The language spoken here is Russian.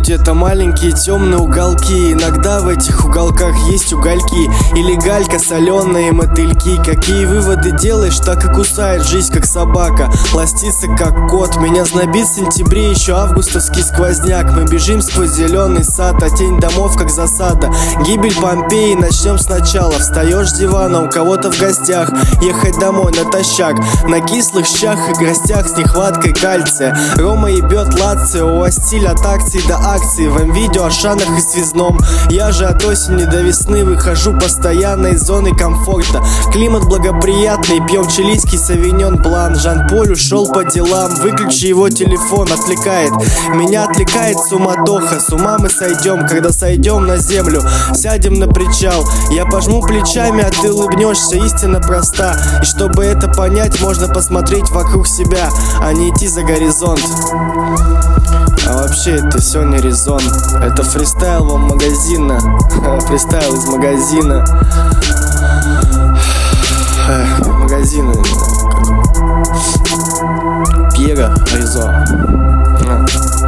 где-то маленькие темные уголки. Иногда в этих уголках есть угольки или галька, соленые мотыльки. Какие выводы делаешь, так и кусает жизнь, как собака, ластится, как кот. Меня знобит в сентябре, еще августовский сквозняк. Мы бежим сквозь зеленый сад, а тень домов, как засада. Гибель Помпеи, начнем сначала. Встаешь с дивана у кого-то в гостях, ехать домой натощак, на кислых щах и гостях с нехваткой кальция. Рома ебет Лацио, у вас стиль от акции до акции. Вам видео о шанах и связном. Я же от осени до весны выхожу постоянно из зоны комфорта. Климат благоприятный, пьем чилийский савиньон блан. Жан-Поль ушел по делам, выключи его телефон, отвлекает. Меня отвлекает суматоха, с ума мы сойдем, когда сойдем на землю. Сядем на причал, я пожму плечами, а ты улыбнешься, истина проста. И чтобы это понять, можно посмотреть вокруг себя, а не идти за горизонт. А вообще это все не резон. Это фристайл вам магазина. Фристайл из магазина. Магазина Пьера Ризо.